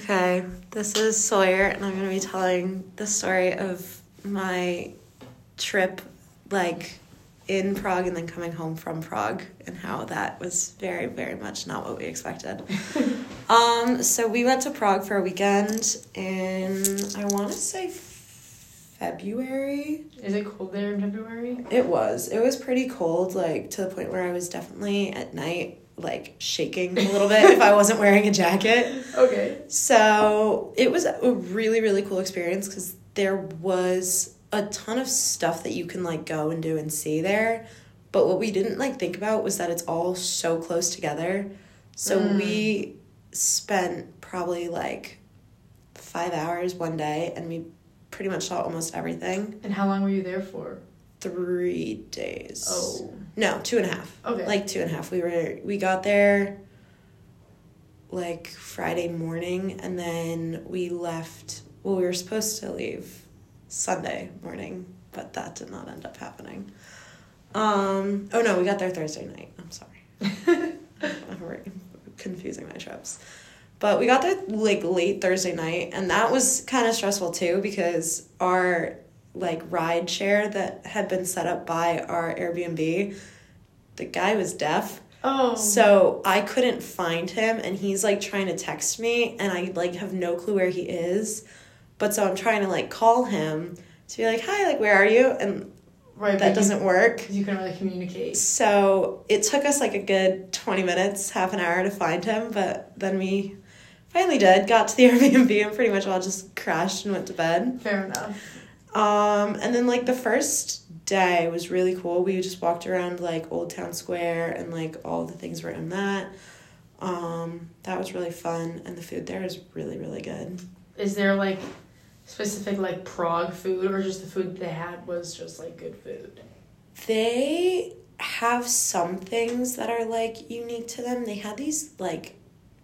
Okay, this is Sawyer, and I'm going to be telling the story of my trip, like, in Prague and then coming home from Prague, and how that was very, very much not what we expected. So we went to Prague for a weekend in, I want to say February. Is it cold there in February? It was pretty cold, like, to the point where I was definitely at night, like, shaking a little bit if I wasn't wearing a jacket. Okay. So it was a really, really cool experience because there was a ton of stuff that you can, like, go and do and see there. But what we didn't, like, think about was that it's all so close together. So we spent probably, like, 5 hours one day, and we pretty much saw almost everything. And how long were you there for? 3 days. Oh. No, 2.5. Okay. Like 2.5. We got there like Friday morning, and then we left. Well, we were supposed to leave Sunday morning, but that did not end up happening. Oh no, we got there Thursday night. I'm sorry. I'm confusing my trips. But we got there like late Thursday night, and that was kind of stressful too because our like ride share that had been set up by our Airbnb, the guy was deaf. Oh. So I couldn't find him, and he's like trying to text me, and I like have no clue where he is. But so I'm trying to like call him to be like, hi, like, where are you? And right, that doesn't work. Because you couldn't really communicate. So it took us like a good 20 minutes, half an hour to find him, but then we finally did, got to the Airbnb, and pretty much all just crashed and went to bed. Fair enough. And then, like, the first day was really cool. We just walked around, like, Old Town Square, and, like, all the things were in that. That was really fun, and the food there is really, really good. Is there, like, specific, like, Prague food, or just the food they had was just, like, good food? They have some things that are, like, unique to them. They had these, like,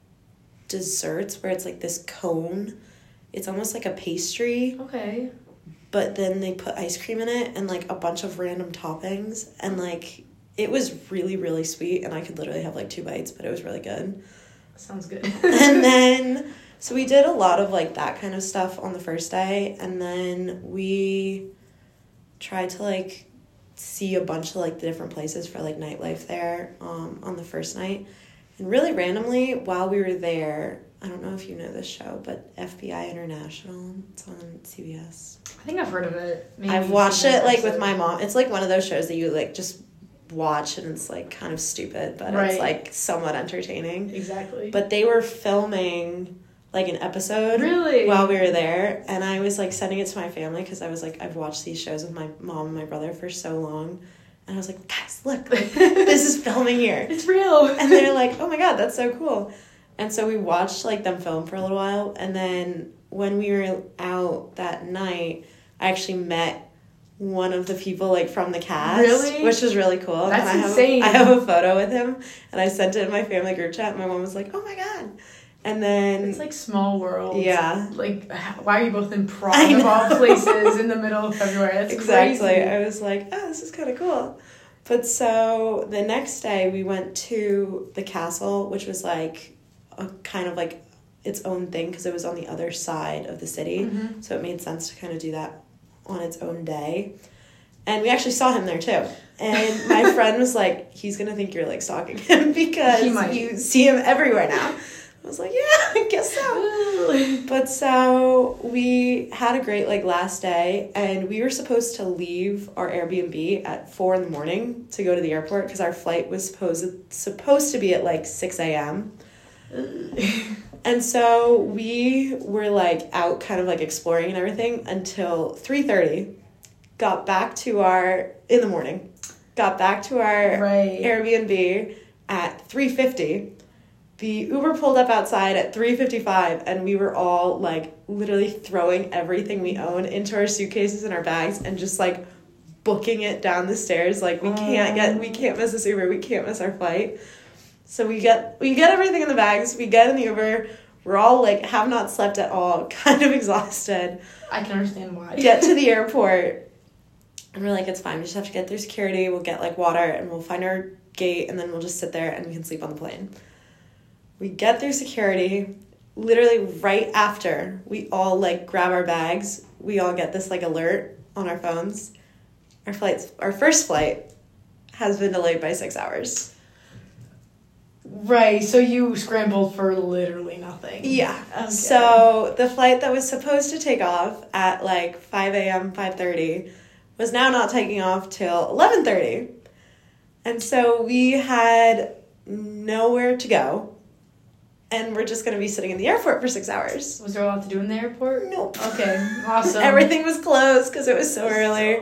desserts where it's, like, this cone. It's almost like a pastry. Okay. But then they put ice cream in it and, like, a bunch of random toppings. And, like, it was really, really sweet. And I could literally have, like, 2 bites, but it was really good. Sounds good. And then, so we did a lot of, like, that kind of stuff on the first day. And then we tried to, like, see a bunch of, like, the different places for, like, nightlife there on the first night. And really randomly, while we were there, I don't know if you know this show, but FBI International, it's on CBS. I think I've heard of it. Maybe I've watched it, like, with my mom. It's, like, one of those shows that you, like, just watch, and it's, like, kind of stupid, but right. It's, like, somewhat entertaining. Exactly. But they were filming, like, an episode really while we were there, and I was, like, sending it to my family because I was, like, I've watched these shows with my mom and my brother for so long. And I was like, guys, look, like, this is filming here. It's real. And they're like, oh my God, that's so cool. And so we watched, like, them film for a little while. And then when we were out that night, I actually met one of the people, like, from the cast. Really? Which was really cool. That's and insane. I have a photo with him. And I sent it in my family group chat. And my mom was like, oh my God. And then... It's like small world. Yeah. Like, why are you both in Prague of all places in the middle of February? That's exactly. Crazy. I was like, oh, this is kind of cool. But so the next day we went to the castle, which was like a kind of like its own thing because it was on the other side of the city. Mm-hmm. So it made sense to kind of do that on its own day. And we actually saw him there too. And my friend was like, he's going to think you're like stalking him because you see him everywhere now. I was like, yeah, I guess so. But so we had a great, like, last day, and we were supposed to leave our Airbnb at 4 a.m. to go to the airport because our flight was supposed to be at, like, 6 a.m. And so we were, like, out kind of, like, exploring and everything until 3:30. Got back to our Airbnb at 3:50. The Uber pulled up outside at 3:55, and we were all, like, literally throwing everything we own into our suitcases and our bags and just, like, booking it down the stairs. Like, we can't miss this Uber. We can't miss our flight. So we get everything in the bags. We get in the Uber. We're all, like, have not slept at all, kind of exhausted. I can understand why. Get to the airport, and we're like, it's fine. We just have to get through security. We'll get, like, water, and we'll find our gate, and then we'll just sit there, and we can sleep on the plane. We get through security, literally right after we all, like, grab our bags, we all get this, like, alert on our phones. Our first flight has been delayed by 6 hours. Right, so you scrambled for literally nothing. Yeah. Okay. So the flight that was supposed to take off at, like, 5 a.m., 5:30 was now not taking off till 11:30. And so we had nowhere to go. And we're just going to be sitting in the airport for 6 hours. Was there a lot to do in the airport? Nope. Okay, awesome. Everything was closed because it was so early.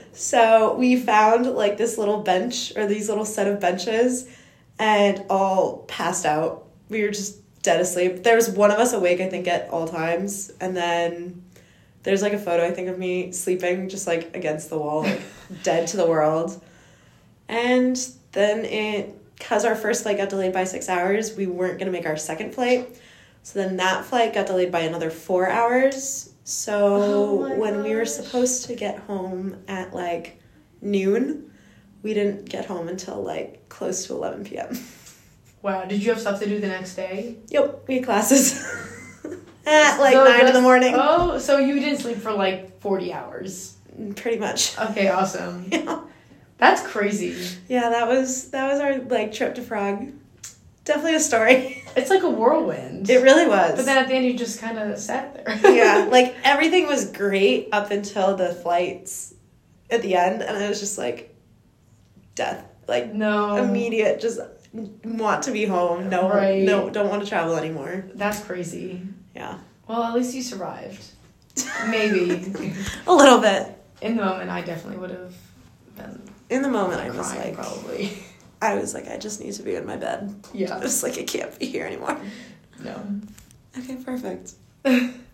So we found, like, this little bench, or these little set of benches, and all passed out. We were just dead asleep. There was one of us awake, I think, at all times. And then there's, like, a photo, I think, of me sleeping just, like, against the wall, like, dead to the world. And then because our first flight got delayed by 6 hours, we weren't going to make our second flight. So then that flight got delayed by another 4 hours. So when we were supposed to get home at, like, noon, we didn't get home until, like, close to 11 p.m. Wow, did you have stuff to do the next day? Yep, we had classes at, like, 9 in the morning. Oh, so you didn't sleep for, like, 40 hours? Pretty much. Okay, awesome. Yeah. That's crazy. Yeah, that was our, like, trip to Prague. Definitely a story. It's like a whirlwind. It really was. But then at the end, you just kind of sat there. Yeah, like, everything was great up until the flights at the end, and it was just, like, death. Like, no. Immediate, just want to be home. No, right. No, don't want to travel anymore. That's crazy. Yeah. Well, at least you survived. Maybe. A little bit. In the moment, I definitely would have been. In the moment, I was like, probably. I was like, I just need to be in my bed. Yeah. I was like, I can't be here anymore. No. Okay, perfect.